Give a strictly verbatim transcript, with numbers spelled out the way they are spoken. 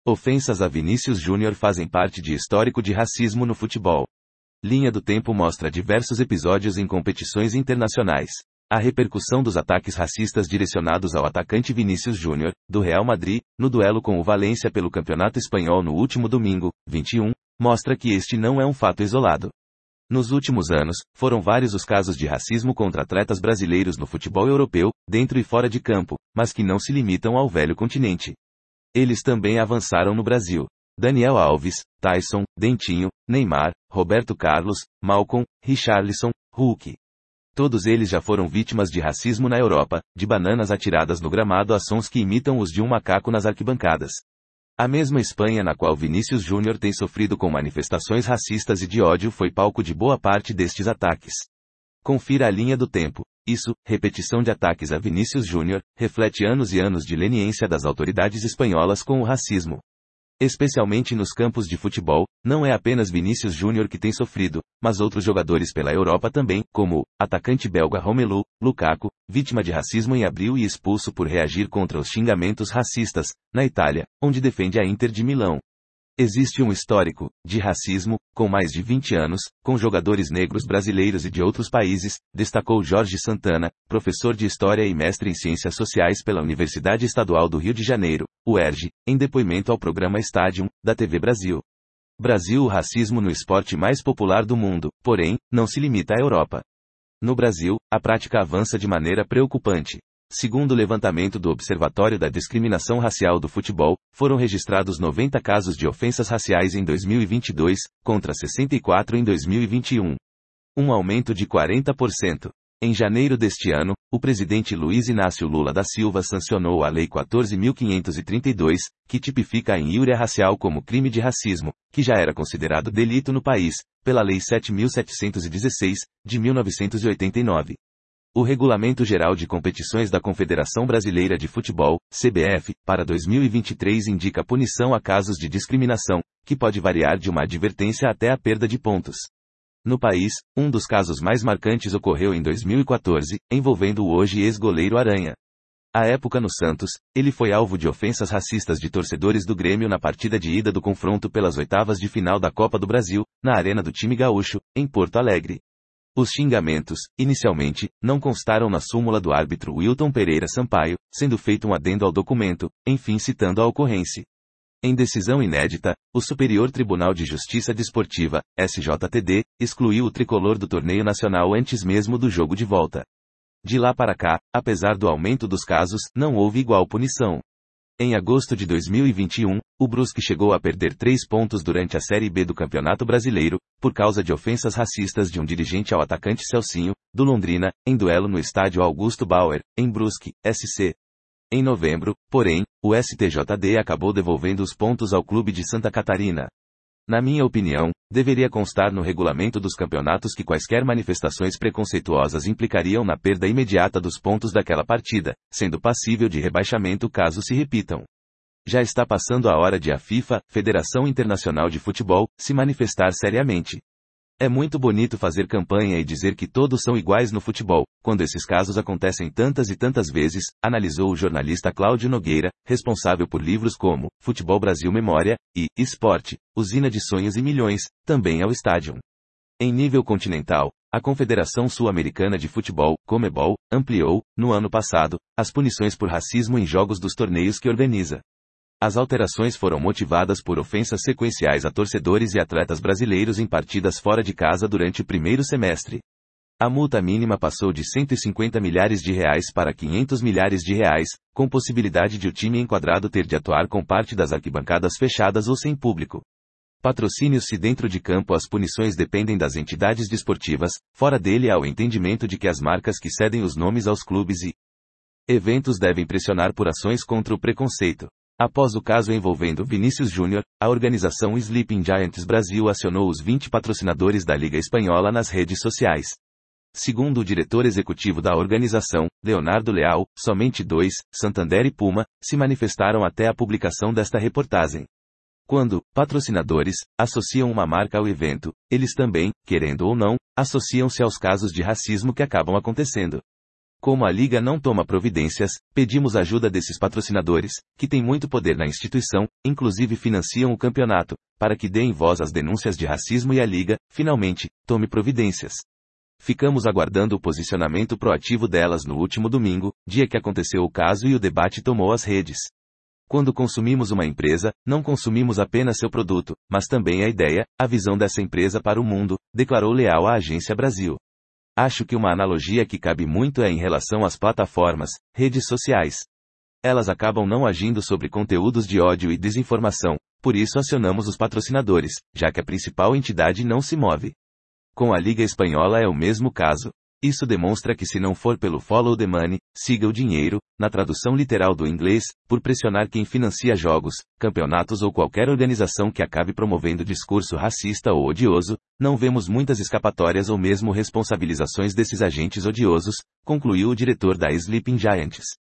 Ofensas a Vinícius Júnior fazem parte de histórico de racismo no futebol. Linha do Tempo mostra diversos episódios em competições internacionais. A repercussão dos ataques racistas direcionados ao atacante Vinícius Júnior, do Real Madrid, no duelo com o Valência pelo Campeonato Espanhol no último domingo, vinte e um, mostra que este não é um fato isolado. Nos últimos anos, foram vários os casos de racismo contra atletas brasileiros no futebol europeu, dentro e fora de campo, mas que não se limitam ao velho continente. Eles também avançaram no Brasil. Daniel Alves, Tyson, Dentinho, Neymar, Roberto Carlos, Malcom, Richarlison, Hulk. Todos eles já foram vítimas de racismo na Europa, de bananas atiradas no gramado a sons que imitam os de um macaco nas arquibancadas. A mesma Espanha na qual Vinícius Júnior tem sofrido com manifestações racistas e de ódio foi palco de boa parte destes ataques. Confira a linha do tempo. Isso, repetição de ataques a Vinícius Júnior, reflete anos e anos de leniência das autoridades espanholas com o racismo. Especialmente nos campos de futebol, não é apenas Vinícius Júnior que tem sofrido, mas outros jogadores pela Europa também, como o atacante belga Romelu Lukaku, vítima de racismo em abril e expulso por reagir contra os xingamentos racistas, na Itália, onde defende a Inter de Milão. Existe um histórico de racismo, com mais de vinte anos, com jogadores negros brasileiros e de outros países, destacou Jorge Santana, professor de História e mestre em Ciências Sociais pela Universidade Estadual do Rio de Janeiro, U E R J, em depoimento ao programa Stadium, da T V Brasil. Brasil. O racismo no esporte mais popular do mundo, porém, não se limita à Europa. No Brasil, a prática avança de maneira preocupante. Segundo o levantamento do Observatório da Discriminação Racial do Futebol, foram registrados noventa casos de ofensas raciais em dois mil e vinte e dois, contra sessenta e quatro em dois mil e vinte e um. Um aumento de quarenta por cento. Em janeiro deste ano, o presidente Luiz Inácio Lula da Silva sancionou a Lei quatorze mil quinhentos e trinta e dois, que tipifica a injúria racial como crime de racismo, que já era considerado delito no país, pela Lei sete mil setecentos e dezesseis, de mil novecentos e oitenta e nove. O Regulamento Geral de Competições da Confederação Brasileira de Futebol, C B F, para dois mil e vinte e três indica punição a casos de discriminação, que pode variar de uma advertência até a perda de pontos. No país, um dos casos mais marcantes ocorreu em dois mil e quatorze, envolvendo o hoje ex-goleiro Aranha. À época no Santos, ele foi alvo de ofensas racistas de torcedores do Grêmio na partida de ida do confronto pelas oitavas de final da Copa do Brasil, na arena do time gaúcho, em Porto Alegre. Os xingamentos, inicialmente, não constaram na súmula do árbitro Wilton Pereira Sampaio, sendo feito um adendo ao documento, enfim citando a ocorrência. Em decisão inédita, o Superior Tribunal de Justiça Desportiva, S J T D, excluiu o tricolor do torneio nacional antes mesmo do jogo de volta. De lá para cá, apesar do aumento dos casos, não houve igual punição. Em agosto de dois mil e vinte e um, o Brusque chegou a perder três pontos durante a Série B do Campeonato Brasileiro, por causa de ofensas racistas de um dirigente ao atacante Celcinho, do Londrina, em duelo no estádio Augusto Bauer, em Brusque, S C. Em novembro, porém, o S T J D acabou devolvendo os pontos ao clube de Santa Catarina. Na minha opinião, deveria constar no regulamento dos campeonatos que quaisquer manifestações preconceituosas implicariam na perda imediata dos pontos daquela partida, sendo passível de rebaixamento caso se repitam. Já está passando a hora de a FIFA, Federação Internacional de Futebol, se manifestar seriamente. É muito bonito fazer campanha e dizer que todos são iguais no futebol, quando esses casos acontecem tantas e tantas vezes, analisou o jornalista Cláudio Nogueira, responsável por livros como Futebol Brasil Memória e Esporte, Usina de Sonhos e Milhões, também ao Stadium. Em nível continental, a Confederação Sul-Americana de Futebol, Comebol, ampliou, no ano passado, as punições por racismo em jogos dos torneios que organiza. As alterações foram motivadas por ofensas sequenciais a torcedores e atletas brasileiros em partidas fora de casa durante o primeiro semestre. A multa mínima passou de cento e cinquenta milhares de reais para quinhentos milhares de reais, com possibilidade de o time enquadrado ter de atuar com parte das arquibancadas fechadas ou sem público. Patrocínios. Se dentro de campo as punições dependem das entidades desportivas, fora dele há o entendimento de que as marcas que cedem os nomes aos clubes e eventos devem pressionar por ações contra o preconceito. Após o caso envolvendo Vinícius Júnior, a organização Sleeping Giants Brasil acionou os vinte patrocinadores da Liga Espanhola nas redes sociais. Segundo o diretor executivo da organização, Leonardo Leal, somente dois, Santander e Puma, se manifestaram até a publicação desta reportagem. Quando patrocinadores associam uma marca ao evento, eles também, querendo ou não, associam-se aos casos de racismo que acabam acontecendo. Como a Liga não toma providências, pedimos ajuda desses patrocinadores, que têm muito poder na instituição, inclusive financiam o campeonato, para que deem voz às denúncias de racismo e a Liga, finalmente, tome providências. Ficamos aguardando o posicionamento proativo delas no último domingo, dia que aconteceu o caso e o debate tomou as redes. Quando consumimos uma empresa, não consumimos apenas seu produto, mas também a ideia, a visão dessa empresa para o mundo, declarou Leal à Agência Brasil. Acho que uma analogia que cabe muito é em relação às plataformas, redes sociais. Elas acabam não agindo sobre conteúdos de ódio e desinformação, por isso acionamos os patrocinadores, já que a principal entidade não se move. Com a Liga Espanhola é o mesmo caso. Isso demonstra que se não for pelo follow the money, siga o dinheiro, na tradução literal do inglês, por pressionar quem financia jogos, campeonatos ou qualquer organização que acabe promovendo discurso racista ou odioso, não vemos muitas escapatórias ou mesmo responsabilizações desses agentes odiosos, concluiu o diretor da Sleeping Giants.